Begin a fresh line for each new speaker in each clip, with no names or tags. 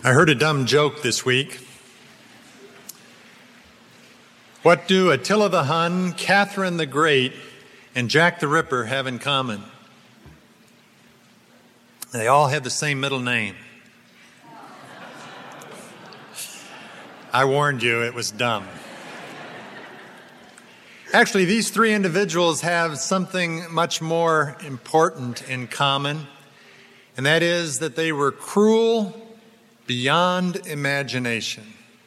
I heard a dumb joke this week. What do Attila the Hun, Catherine the Great, and Jack the Ripper have in common? They all have the same middle name. I warned you, it was dumb. Actually, these three individuals have something much more important in common, and that is that they were cruel beyond imagination.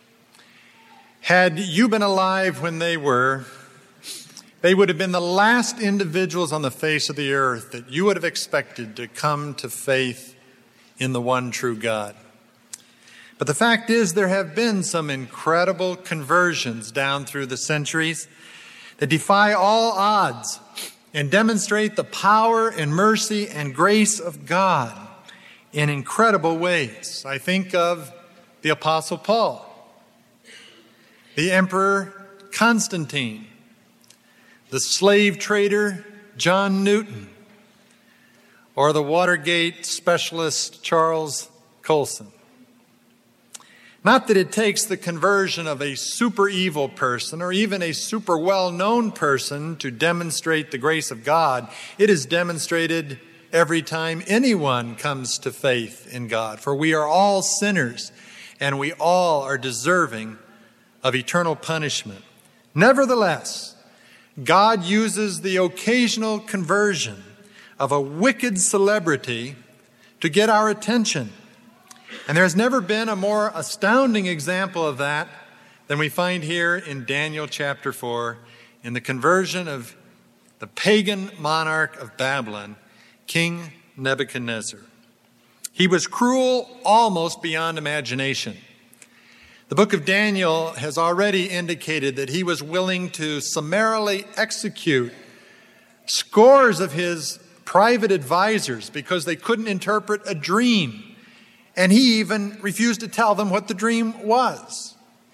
Had you been alive when they were, they would have been the last individuals on the face of the earth that you would have expected to come to faith in the one true God. But the fact is, there have been some incredible conversions down through the centuries that defy all odds and demonstrate the power and mercy and grace of God in incredible ways. I think of the Apostle Paul, the Emperor Constantine, the slave trader John Newton, or the Watergate specialist Charles Colson. Not that it takes the conversion of a super evil person or even a super well-known person to demonstrate the grace of God. It is demonstrated every time anyone comes to faith in God. For we are all sinners and we all are deserving of eternal punishment. Nevertheless, God uses the occasional conversion of a wicked celebrity to get our attention. And there has never been a more astounding example of that than we find here in Daniel chapter 4 in the conversion of the pagan monarch of Babylon, King Nebuchadnezzar. He was cruel almost beyond imagination. The book of Daniel has already indicated that he was willing to summarily execute scores of his private advisors because they couldn't interpret a dream. And he even refused to tell them what the dream was.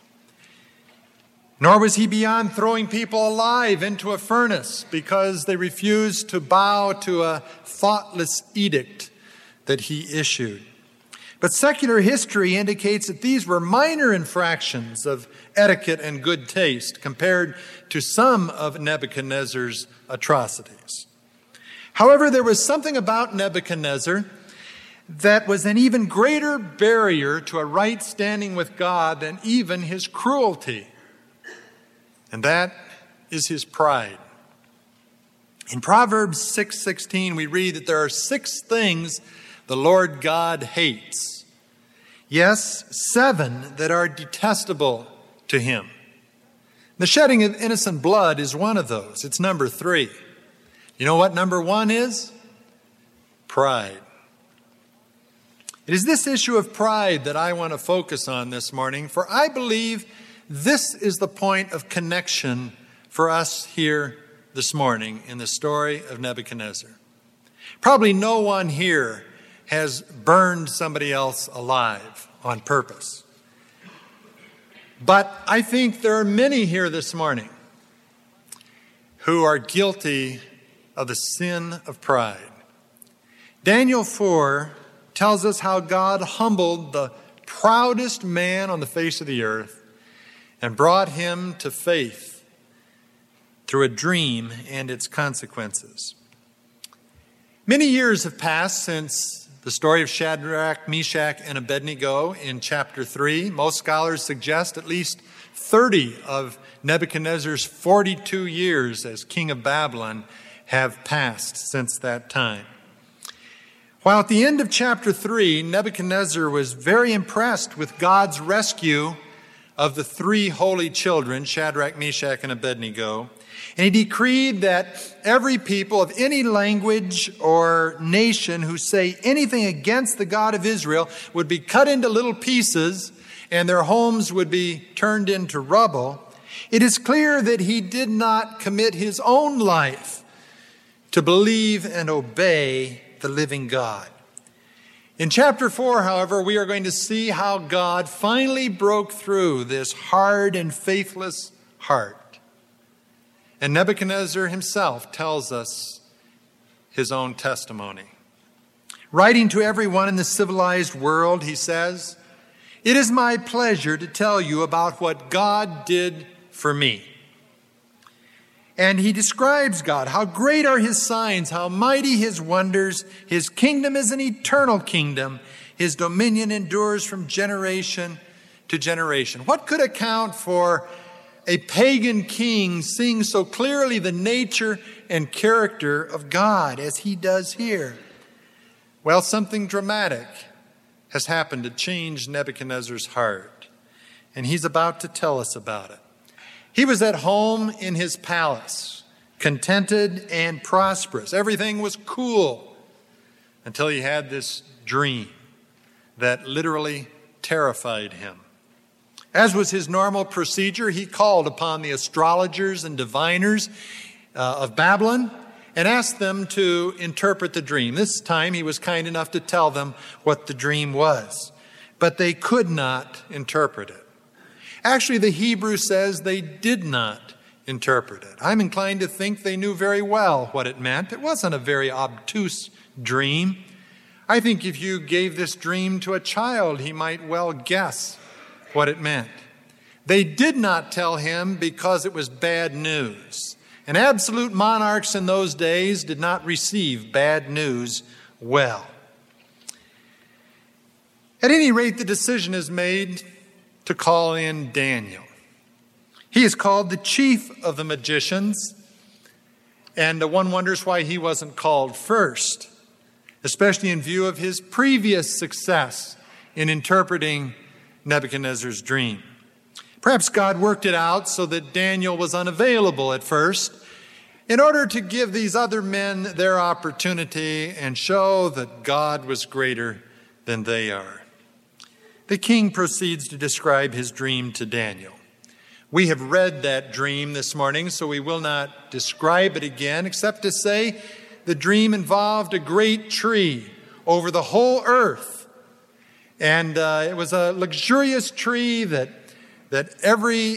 Nor was he beyond throwing people alive into a furnace because they refused to bow to a thoughtless edict that he issued. But secular history indicates that these were minor infractions of etiquette and good taste compared to some of Nebuchadnezzar's atrocities. However, there was something about Nebuchadnezzar that was an even greater barrier to a right standing with God than even his cruelty. And that is his pride. In Proverbs 6:16, we read that there are 6 things the Lord God hates. Yes, 7 that are detestable to him. The shedding of innocent blood is one of those. It's number 3. You know what number 1 is? Pride. It is this issue of pride that I want to focus on this morning, for I believe this is the point of connection for us here this morning in the story of Nebuchadnezzar. Probably no one here has burned somebody else alive on purpose. But I think there are many here this morning who are guilty of the sin of pride. Daniel 4 tells us how God humbled the proudest man on the face of the earth and brought him to faith through a dream and its consequences. Many years have passed since the story of Shadrach, Meshach, and Abednego in chapter 3. Most scholars suggest at least 30 of Nebuchadnezzar's 42 years as king of Babylon have passed since that time. While at the end of chapter 3, Nebuchadnezzar was very impressed with God's rescue of the 3 holy children, Shadrach, Meshach, and Abednego, and he decreed that every people of any language or nation who say anything against the God of Israel would be cut into little pieces and their homes would be turned into rubble. It is clear that he did not commit his own life to believe and obey the living God. In chapter 4, however, we are going to see how God finally broke through this hard and faithless heart. And Nebuchadnezzar himself tells us his own testimony. Writing to everyone in the civilized world, he says, It is my pleasure to tell you about what God did for me. And he describes God. How great are his signs, how mighty his wonders. His kingdom is an eternal kingdom. His dominion endures from generation to generation. What could account for a pagan king seeing so clearly the nature and character of God as he does here? Well, something dramatic has happened to change Nebuchadnezzar's heart, and he's about to tell us about it. He was at home in his palace, contented and prosperous. Everything was cool until he had this dream that literally terrified him. As was his normal procedure, he called upon the astrologers and diviners of Babylon and asked them to interpret the dream. This time he was kind enough to tell them what the dream was, but they could not interpret it. Actually, the Hebrew says they did not interpret it. I'm inclined to think they knew very well what it meant. It wasn't a very obtuse dream. I think if you gave this dream to a child, he might well guess what it meant. They did not tell him because it was bad news. And absolute monarchs in those days did not receive bad news well. At any rate, the decision is made to call in Daniel. He is called the chief of the magicians, and one wonders why he wasn't called first, especially in view of his previous success in interpreting Nebuchadnezzar's dream. Perhaps God worked it out so that Daniel was unavailable at first in order to give these other men their opportunity and show that God was greater than they are. The king proceeds to describe his dream to Daniel. We have read that dream this morning, so we will not describe it again, except to say the dream involved a great tree over the whole earth. And it was a luxurious tree that every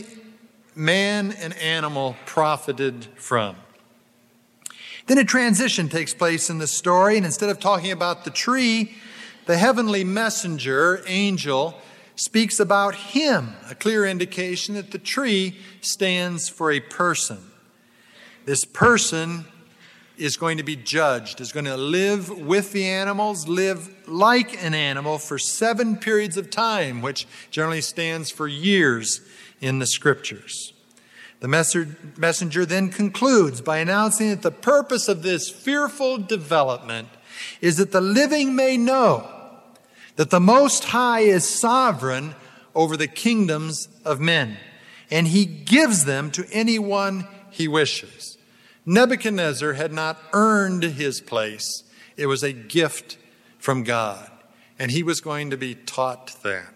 man and animal profited from. Then a transition takes place in the story, and instead of talking about the tree, the heavenly messenger, angel, speaks about him, a clear indication that the tree stands for a person. This person is going to be judged, is going to live with the animals, live like an animal for 7 periods of time, which generally stands for years in the scriptures. The messenger then concludes by announcing that the purpose of this fearful development is that the living may know that the Most High is sovereign over the kingdoms of men, and he gives them to anyone he wishes. Nebuchadnezzar had not earned his place. It was a gift from God, and he was going to be taught that.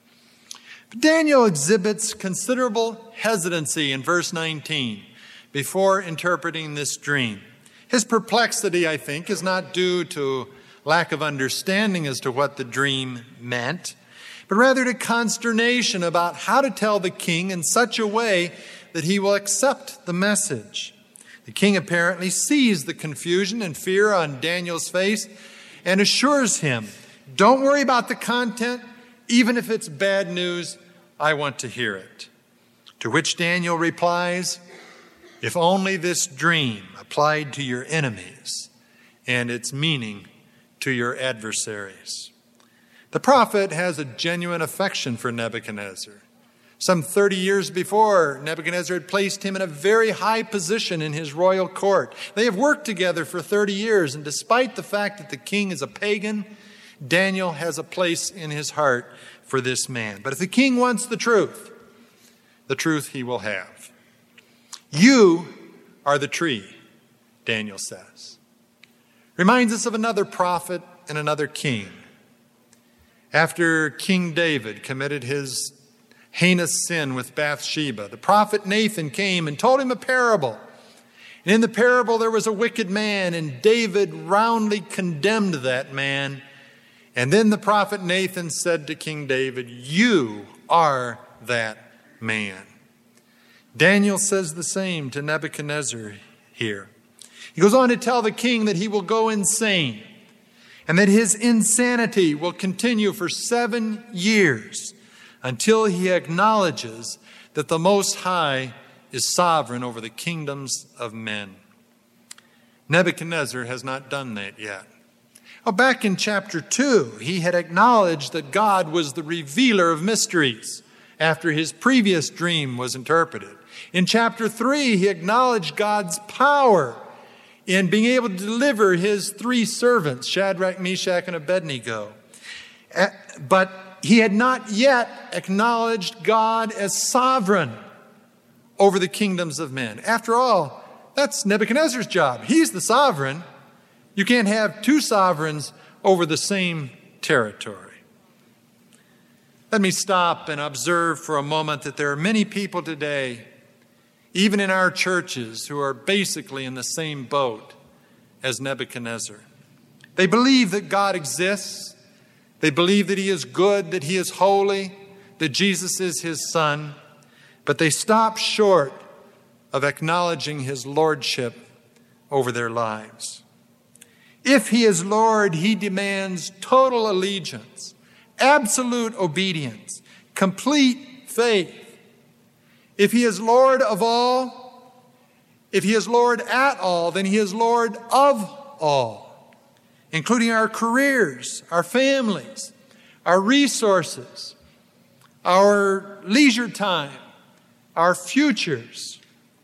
But Daniel exhibits considerable hesitancy in verse 19 before interpreting this dream. His perplexity, I think, is not due to lack of understanding as to what the dream meant, but rather to consternation about how to tell the king in such a way that he will accept the message. The king apparently sees the confusion and fear on Daniel's face and assures him, "Don't worry about the content. Even if it's bad news, I want to hear it." To which Daniel replies, "If only this dream applied to your enemies and its meaning to your adversaries." The prophet has a genuine affection for Nebuchadnezzar. Some 30 years before, Nebuchadnezzar had placed him in a very high position in his royal court. They have worked together for 30 years, and despite the fact that the king is a pagan, Daniel has a place in his heart for this man. But if the king wants the truth he will have. "You are the tree," Daniel says. Reminds us of another prophet and another king. After King David committed his heinous sin with Bathsheba, the prophet Nathan came and told him a parable. And in the parable there was a wicked man, and David roundly condemned that man. And then the prophet Nathan said to King David, "You are that man." Daniel says the same to Nebuchadnezzar here. He goes on to tell the king that he will go insane and that his insanity will continue for 7 years until he acknowledges that the Most High is sovereign over the kingdoms of men. Nebuchadnezzar has not done that yet. Back in chapter 2, he had acknowledged that God was the revealer of mysteries after his previous dream was interpreted. In chapter 3, he acknowledged God's power in being able to deliver his 3 servants, Shadrach, Meshach, and Abednego. But he had not yet acknowledged God as sovereign over the kingdoms of men. After all, that's Nebuchadnezzar's job. He's the sovereign. You can't have 2 sovereigns over the same territory. Let me stop and observe for a moment that there are many people today, even in our churches, who are basically in the same boat as Nebuchadnezzar. They believe that God exists. They believe that he is good, that he is holy, that Jesus is his son. But they stop short of acknowledging his lordship over their lives. If he is Lord, he demands total allegiance, absolute obedience, complete faith. If he is Lord of all, if he is Lord at all, then he is Lord of all, including our careers, our families, our resources, our leisure time, our futures.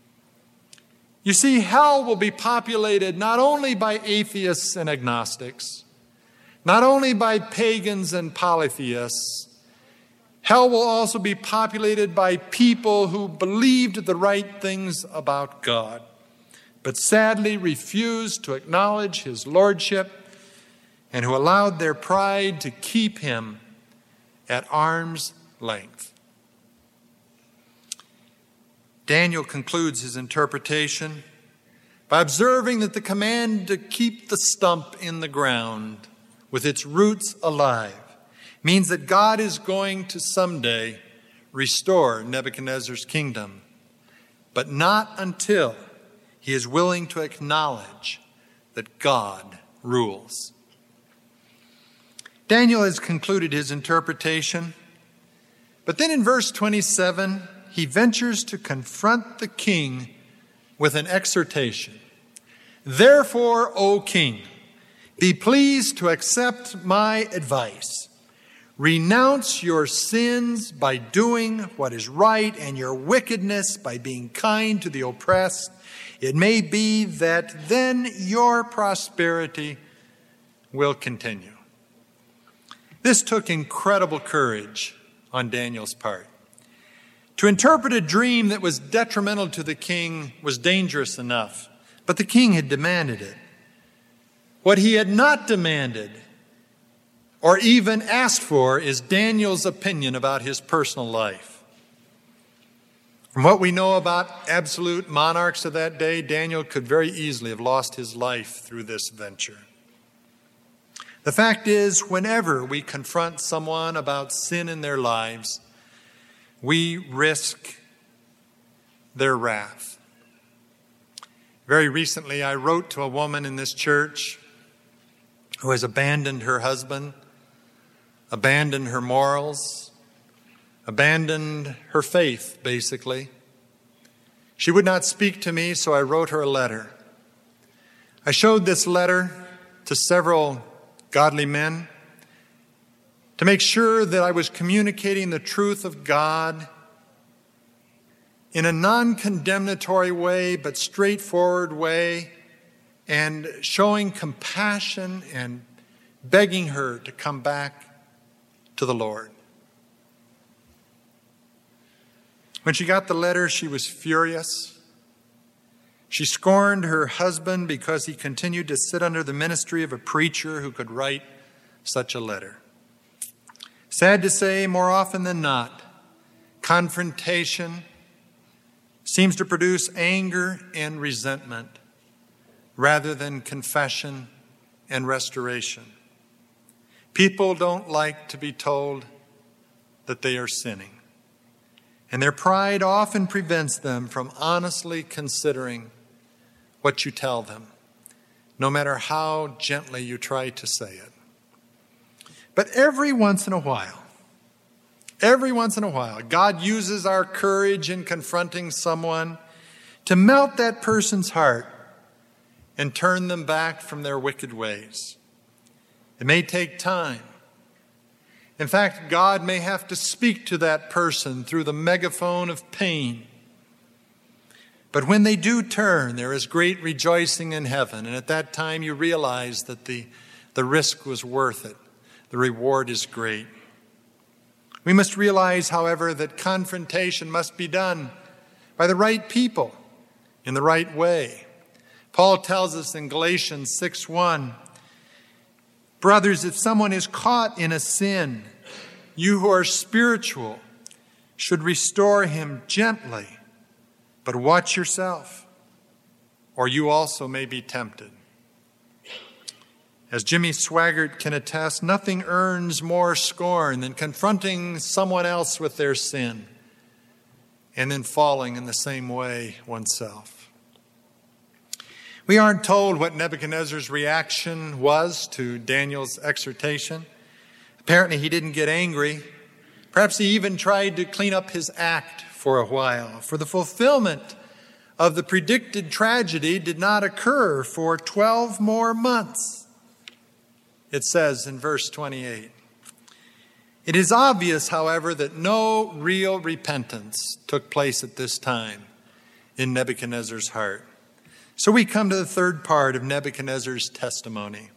You see, hell will be populated not only by atheists and agnostics, not only by pagans and polytheists. Hell will also be populated by people who believed the right things about God, but sadly refused to acknowledge his lordship and who allowed their pride to keep him at arm's length. Daniel concludes his interpretation by observing that the command to keep the stump in the ground with its roots alive means that God is going to someday restore Nebuchadnezzar's kingdom, but not until he is willing to acknowledge that God rules. Daniel has concluded his interpretation, but then in verse 27, he ventures to confront the king with an exhortation. Therefore, O king, be pleased to accept my advice. Renounce your sins by doing what is right and your wickedness by being kind to the oppressed. It may be that then your prosperity will continue. This took incredible courage on Daniel's part. To interpret a dream that was detrimental to the king was dangerous enough, but the king had demanded it. What he had not demanded or even asked for is Daniel's opinion about his personal life. From what we know about absolute monarchs of that day, Daniel could very easily have lost his life through this venture. The fact is, whenever we confront someone about sin in their lives, we risk their wrath. Very recently, I wrote to a woman in this church who has abandoned her husband, abandoned her morals, abandoned her faith, basically. She would not speak to me, so I wrote her a letter. I showed this letter to several godly men to make sure that I was communicating the truth of God in a non-condemnatory way, but straightforward way, and showing compassion and begging her to come back to the Lord. When she got the letter, she was furious. She scorned her husband because he continued to sit under the ministry of a preacher who could write such a letter. Sad to say, more often than not, confrontation seems to produce anger and resentment rather than confession and restoration. People don't like to be told that they are sinning, and their pride often prevents them from honestly considering what you tell them, no matter how gently you try to say it. But every once in a while, Every once in a while, God uses our courage in confronting someone to melt that person's heart and turn them back from their wicked ways. It may take time. In fact, God may have to speak to that person through the megaphone of pain. But when they do turn, there is great rejoicing in heaven. And at that time, you realize that the risk was worth it. The reward is great. We must realize, however, that confrontation must be done by the right people in the right way. Paul tells us in Galatians 6:1, brothers, if someone is caught in a sin, you who are spiritual should restore him gently, but watch yourself, or you also may be tempted. As Jimmy Swaggart can attest, nothing earns more scorn than confronting someone else with their sin and then falling in the same way oneself. We aren't told what Nebuchadnezzar's reaction was to Daniel's exhortation. Apparently he didn't get angry. Perhaps he even tried to clean up his act for a while. For the fulfillment of the predicted tragedy did not occur for 12 more months. It says in verse 28, it is obvious, however, that no real repentance took place at this time in Nebuchadnezzar's heart. So we come to the third part of Nebuchadnezzar's testimony.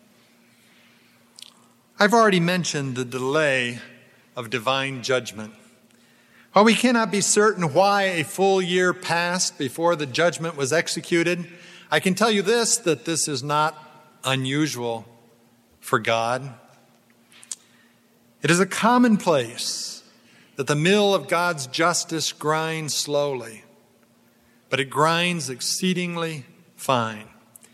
I've already mentioned the delay of divine judgment. While we cannot be certain why a full year passed before the judgment was executed, I can tell you this, that this is not unusual for God. It is a commonplace that the mill of God's justice grinds slowly, but it grinds exceedingly fine.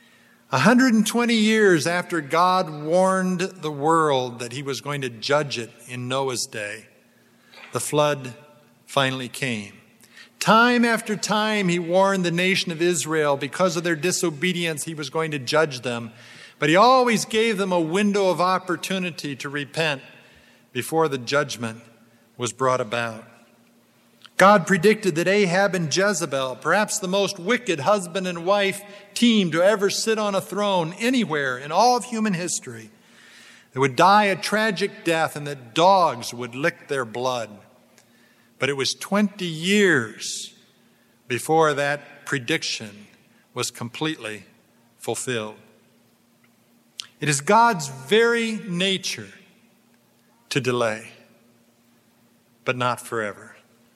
120 years after God warned the world that he was going to judge it in Noah's day, the flood finally came. Time after time, he warned the nation of Israel because of their disobedience, he was going to judge them. But he always gave them a window of opportunity to repent before the judgment was brought about. God predicted that Ahab and Jezebel, perhaps the most wicked husband and wife team to ever sit on a throne anywhere in all of human history, they would die a tragic death and that dogs would lick their blood. But it was 20 years before that prediction was completely fulfilled. It is God's very nature to delay, but not forever.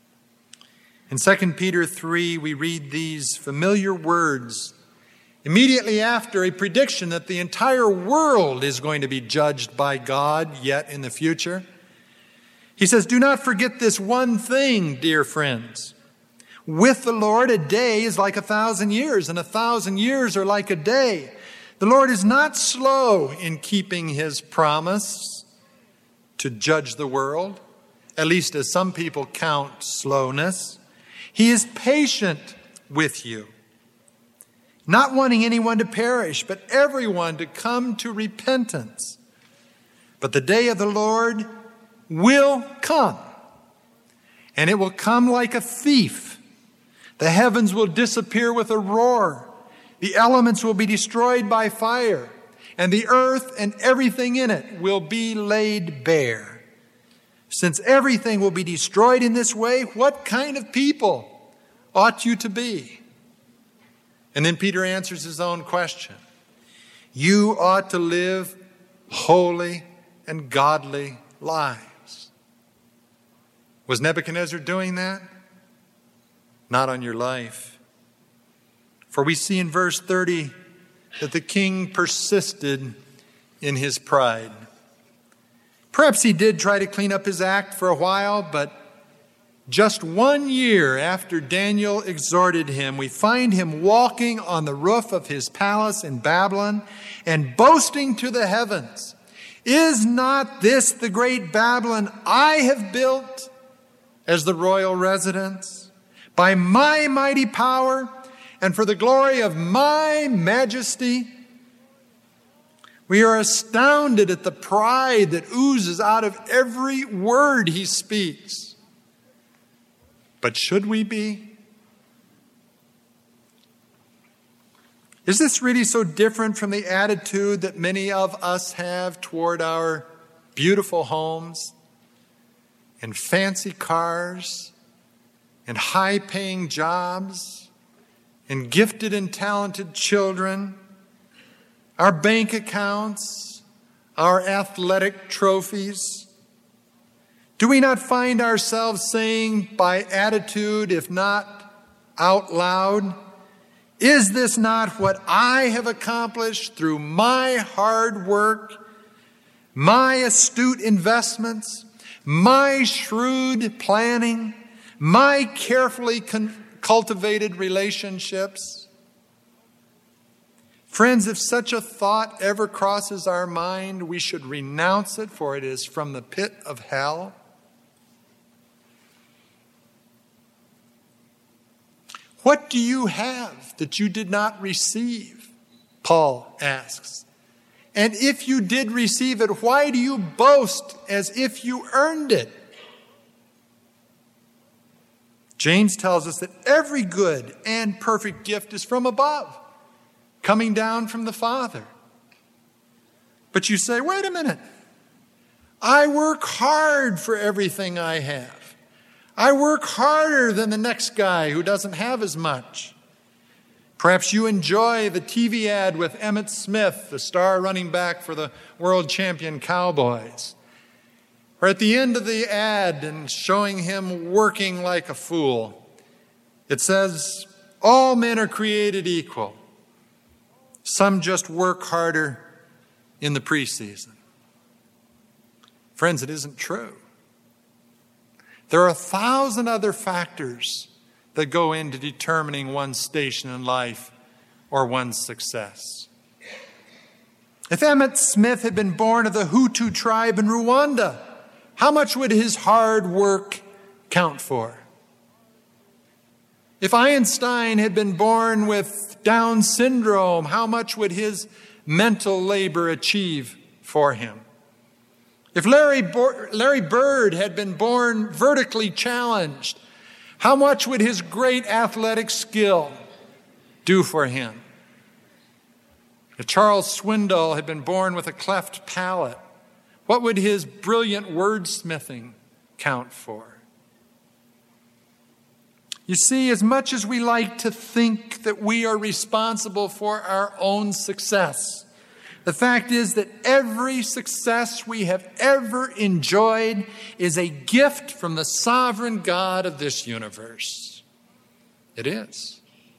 In 2 Peter 3, we read these familiar words immediately after a prediction that the entire world is going to be judged by God yet in the future. He says, do not forget this one thing, dear friends. With the Lord, a day is like 1,000 years, and 1,000 years are like a day. The Lord is not slow in keeping his promise to judge the world, at least as some people count slowness. He is patient with you, not wanting anyone to perish, but everyone to come to repentance. But the day of the Lord will come, and it will come like a thief. The heavens will disappear with a roar. The elements will be destroyed by fire, and the earth and everything in it will be laid bare. Since everything will be destroyed in this way, what kind of people ought you to be? And then Peter answers his own question. You ought to live holy and godly lives. Was Nebuchadnezzar doing that? Not on your life. For we see in verse 30 that the king persisted in his pride. Perhaps he did try to clean up his act for a while, but just 1 year after Daniel exhorted him, we find him walking on the roof of his palace in Babylon and boasting to the heavens, is not this the great Babylon I have built as the royal residence? By my mighty power and for the glory of my majesty. We are astounded at the pride that oozes out of every word he speaks. But should we be? Is this really so different from the attitude that many of us have toward our beautiful homes and fancy cars and high-paying jobs and gifted and talented children, our bank accounts, our athletic trophies? Do we not find ourselves saying by attitude, if not out loud, is this not what I have accomplished through my hard work, my astute investments, my shrewd planning, my carefully cultivated relationships? Friends, if such a thought ever crosses our mind, we should renounce it, for it is from the pit of hell. What do you have that you did not receive? Paul asks. And if you did receive it, why do you boast as if you earned it? James tells us that every good and perfect gift is from above, coming down from the Father. But you say, wait a minute. I work hard for everything I have. I work harder than the next guy who doesn't have as much. Perhaps you enjoy the TV ad with Emmitt Smith, the star running back for the world champion Cowboys. Or at the end of the ad and showing him working like a fool, it says, all men are created equal. Some just work harder in the preseason. Friends, it isn't true. There are 1,000 other factors that go into determining one's station in life or one's success. If Emmitt Smith had been born of the Hutu tribe in Rwanda, how much would his hard work count for? If Einstein had been born with Down syndrome, how much would his mental labor achieve for him? If Larry Bird had been born vertically challenged, how much would his great athletic skill do for him? If Charles Swindoll had been born with a cleft palate, what would his brilliant wordsmithing count for? You see, as much as we like to think that we are responsible for our own success, the fact is that every success we have ever enjoyed is a gift from the sovereign God of this universe. It is.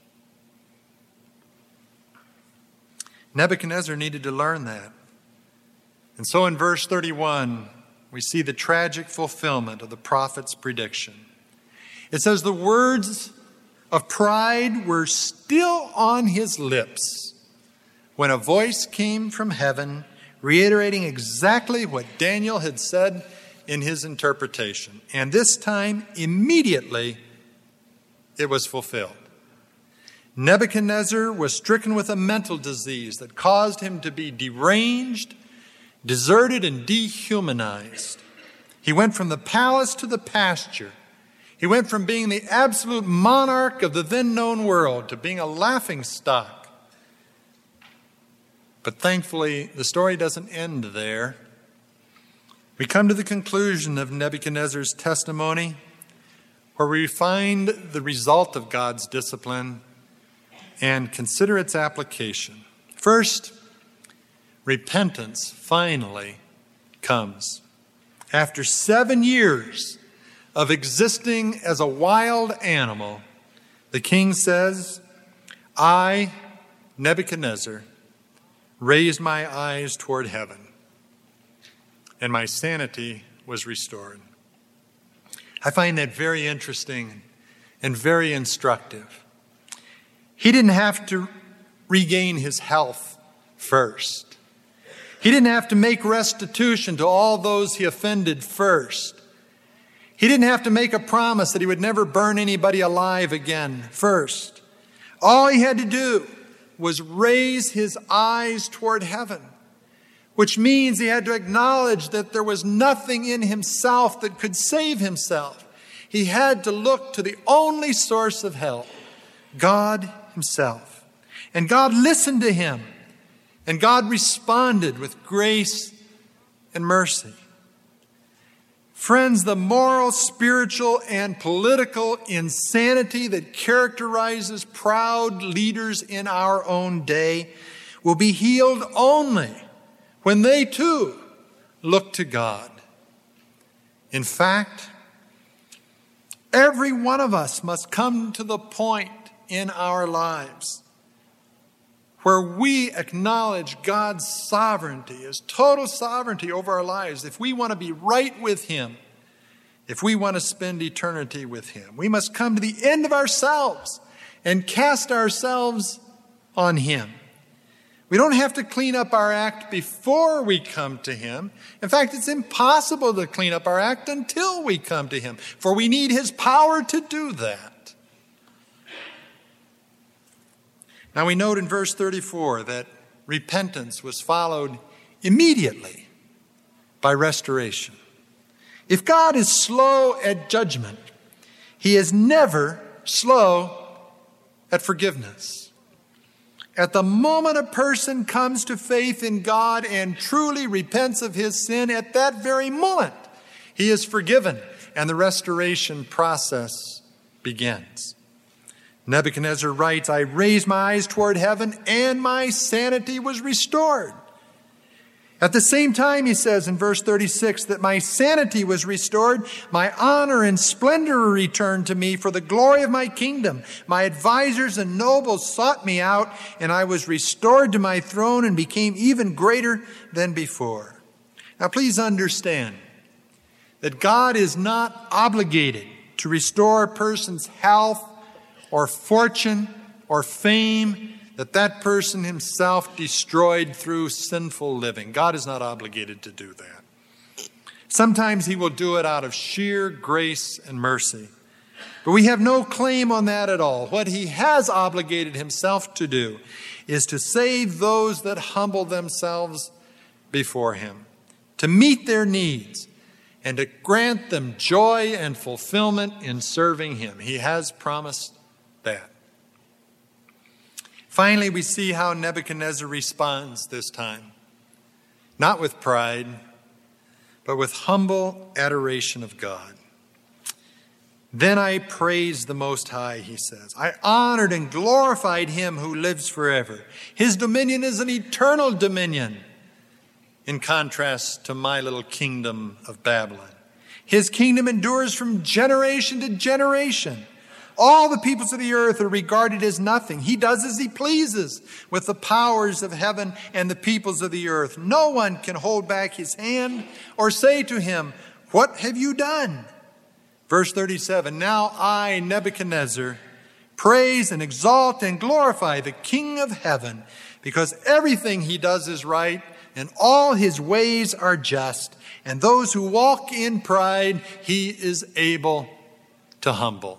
Nebuchadnezzar needed to learn that. And so in verse 31, we see the tragic fulfillment of the prophet's prediction. It says the words of pride were still on his lips when a voice came from heaven reiterating exactly what Daniel had said in his interpretation. And this time, immediately, it was fulfilled. Nebuchadnezzar was stricken with a mental disease that caused him to be deranged, deserted, and dehumanized. He went from the palace to the pasture. He went from being the absolute monarch of the then known world to being a laughingstock. But thankfully, the story doesn't end there. We come to the conclusion of Nebuchadnezzar's testimony, where we find the result of God's discipline and consider its application. First, repentance finally comes. After 7 years of existing as a wild animal, the king says, I, Nebuchadnezzar, raised my eyes toward heaven, and my sanity was restored. I find that very interesting and very instructive. He didn't have to regain his health first. He didn't have to make restitution to all those he offended first. He didn't have to make a promise that he would never burn anybody alive again first. All he had to do was raise his eyes toward heaven. which means he had to acknowledge that there was nothing in himself that could save himself. He had to look to the only source of help, God himself. And God listened to him, and God responded with grace and mercy. Friends, the moral, spiritual, and political insanity that characterizes proud leaders in our own day will be healed only when they too look to God. In fact, every one of us must come to the point in our lives where we acknowledge God's sovereignty, his total sovereignty over our lives. If we want to be right with him, if we want to spend eternity with him, we must come to the end of ourselves and cast ourselves on him. We don't have to clean up our act before we come to him. In fact, it's impossible to clean up our act until we come to him, for we need his power to do that. Now we note in verse 34 that repentance was followed immediately by restoration. If God is slow at judgment, he is never slow at forgiveness. At the moment a person comes to faith in God and truly repents of his sin, at that very moment he is forgiven and the restoration process begins. Nebuchadnezzar writes, I raised my eyes toward heaven and my sanity was restored. At the same time, he says in verse 36, that my sanity was restored, my honor and splendor returned to me for the glory of my kingdom. My advisors and nobles sought me out, and I was restored to my throne and became even greater than before. Now please understand that God is not obligated to restore a person's health or fortune or fame that person himself destroyed through sinful living. God is not obligated to do that. Sometimes he will do it out of sheer grace and mercy. But we have no claim on that at all. What he has obligated himself to do is to save those that humble themselves before him, to meet their needs, and to grant them joy and fulfillment in serving him. He has promised that. Finally, we see how Nebuchadnezzar responds this time. Not with pride, but with humble adoration of God. Then I praised the Most High, he says. I honored and glorified him who lives forever. His dominion is an eternal dominion, in contrast to my little kingdom of Babylon. His kingdom endures from generation to generation. All the peoples of the earth are regarded as nothing. He does as he pleases with the powers of heaven and the peoples of the earth. No one can hold back his hand or say to him, what have you done? Verse 37, now I, Nebuchadnezzar, praise and exalt and glorify the King of heaven, because everything he does is right and all his ways are just. And those who walk in pride, he is able to humble.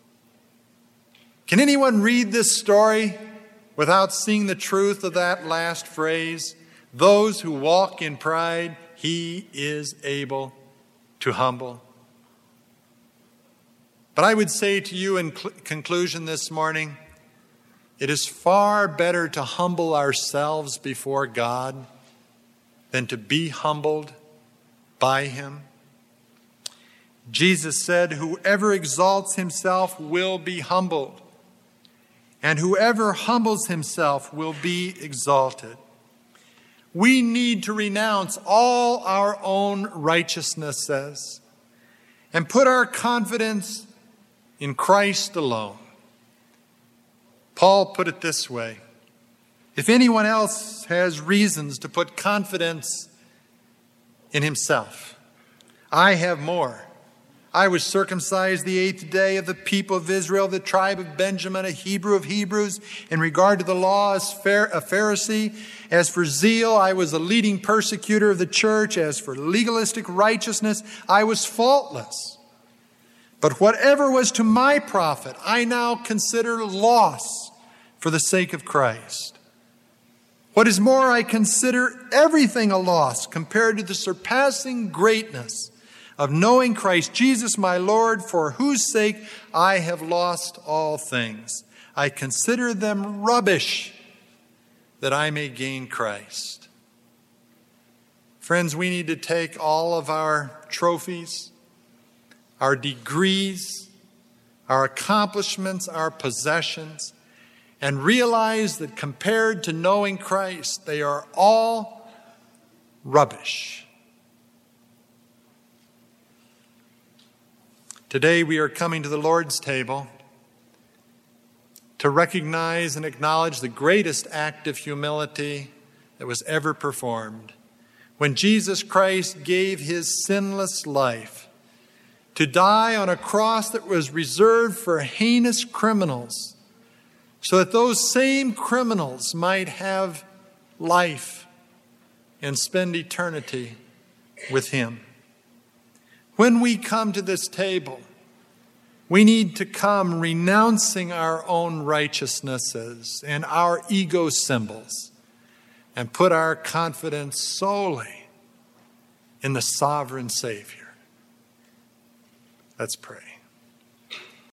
Can anyone read this story without seeing the truth of that last phrase? Those who walk in pride, he is able to humble. But I would say to you in conclusion this morning, it is far better to humble ourselves before God than to be humbled by him. Jesus said, whoever exalts himself will be humbled, and whoever humbles himself will be exalted. We need to renounce all our own righteousnesses and put our confidence in Christ alone. Paul put it this way, if anyone else has reasons to put confidence in himself, I have more. I was circumcised the 8th day of the people of Israel, the tribe of Benjamin, a Hebrew of Hebrews. In regard to the law, a Pharisee. As for zeal, I was a leading persecutor of the church. As for legalistic righteousness, I was faultless. But whatever was to my profit, I now consider loss for the sake of Christ. What is more, I consider everything a loss compared to the surpassing greatness of knowing Christ Jesus my Lord, for whose sake I have lost all things. I consider them rubbish that I may gain Christ. Friends, we need to take all of our trophies, our degrees, our accomplishments, our possessions, and realize that compared to knowing Christ, they are all rubbish. Today we are coming to the Lord's table to recognize and acknowledge the greatest act of humility that was ever performed, when Jesus Christ gave his sinless life to die on a cross that was reserved for heinous criminals, so that those same criminals might have life and spend eternity with him. When we come to this table, we need to come renouncing our own righteousnesses and our ego symbols and put our confidence solely in the sovereign Savior. Let's pray.